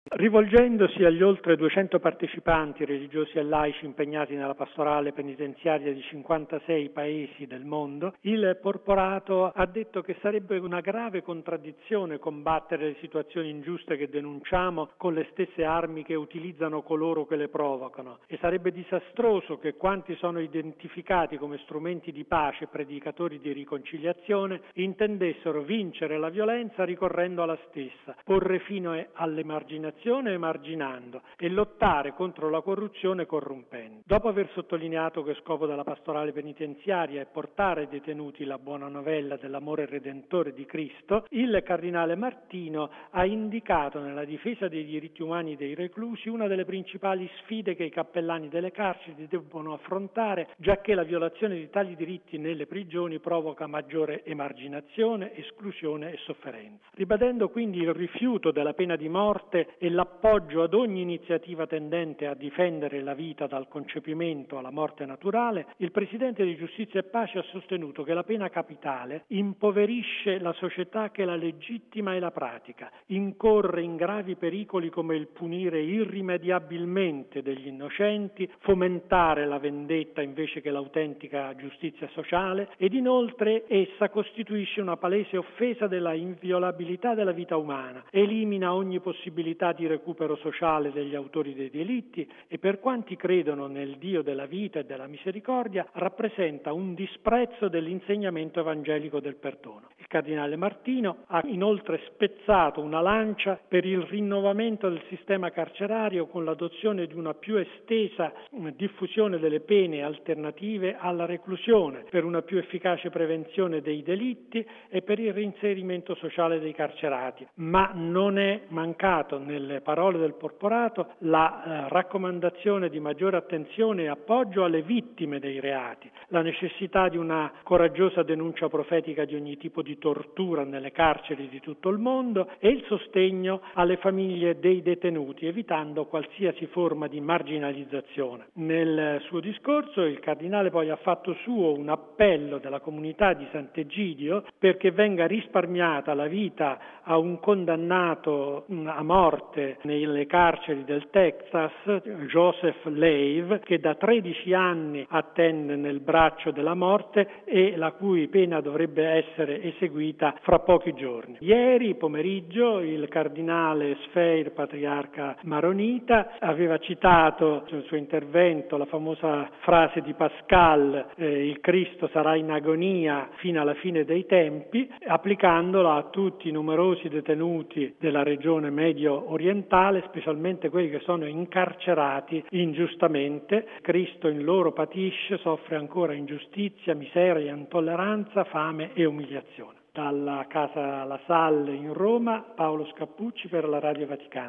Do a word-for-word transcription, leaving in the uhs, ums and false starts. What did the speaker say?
Rivolgendosi agli oltre duecento partecipanti religiosi e laici impegnati nella pastorale penitenziaria di cinquantasei paesi del mondo, il Porporato ha detto che sarebbe una grave contraddizione combattere le situazioni ingiuste che denunciamo con le stesse armi che utilizzano coloro che le provocano e sarebbe disastroso che quanti sono identificati come strumenti di pace, predicatori di riconciliazione, intendessero vincere la violenza ricorrendo alla stessa, porre fine all'emarginazione emarginando e lottare contro la corruzione corrompendo. Dopo aver sottolineato che scopo della pastorale penitenziaria è portare ai detenuti la buona novella dell'amore redentore di Cristo, il cardinale Martino ha indicato nella difesa dei diritti umani dei reclusi una delle principali sfide che i cappellani delle carceri debbono affrontare, giacché la violazione di tali diritti nelle prigioni provoca maggiore emarginazione, esclusione e sofferenza. Ribadendo quindi il rifiuto della pena di morte e l'appoggio ad ogni iniziativa tendente a difendere la vita dal concepimento alla morte naturale, il Presidente di Giustizia e Pace ha sostenuto che la pena capitale impoverisce la società che la legittima e la pratica, incorre in gravi pericoli come il punire irrimediabilmente degli innocenti, fomentare la vendetta invece che l'autentica giustizia sociale ed inoltre essa costituisce una palese offesa della inviolabilità della vita umana, elimina ogni possibilità di recupero sociale degli autori dei delitti e per quanti credono nel Dio della vita e della misericordia rappresenta un disprezzo dell'insegnamento evangelico del perdono. Il cardinale Martino ha inoltre spezzato una lancia per il rinnovamento del sistema carcerario con l'adozione di una più estesa diffusione delle pene alternative alla reclusione, per una più efficace prevenzione dei delitti e per il reinserimento sociale dei carcerati, ma non è mancato nelle parole del Porporato la eh, raccomandazione di maggiore attenzione e appoggio alle vittime dei reati, la necessità di una coraggiosa denuncia profetica di ogni tipo di tortura nelle carceri di tutto il mondo e il sostegno alle famiglie dei detenuti, evitando qualsiasi forma di marginalizzazione. Nel suo discorso il cardinale poi ha fatto suo un appello della comunità di Sant'Egidio perché venga risparmiata la vita a un condannato a morte nelle carceri del Texas, Joseph Leiv, che da tredici anni attende nel braccio della morte e la cui pena dovrebbe essere eseguita fra pochi giorni. Ieri pomeriggio il cardinale Sfeir, patriarca maronita, aveva citato nel suo intervento la famosa frase di Pascal, eh, il Cristo sarà in agonia fino alla fine dei tempi, applicandola a tutti i numerosi detenuti della regione medio orientale, specialmente quelli che sono incarcerati ingiustamente. Cristo in loro patisce, soffre ancora ingiustizia, miseria, intolleranza, fame e umiliazione. Dalla Casa La Salle in Roma, Paolo Scappucci per la Radio Vaticana.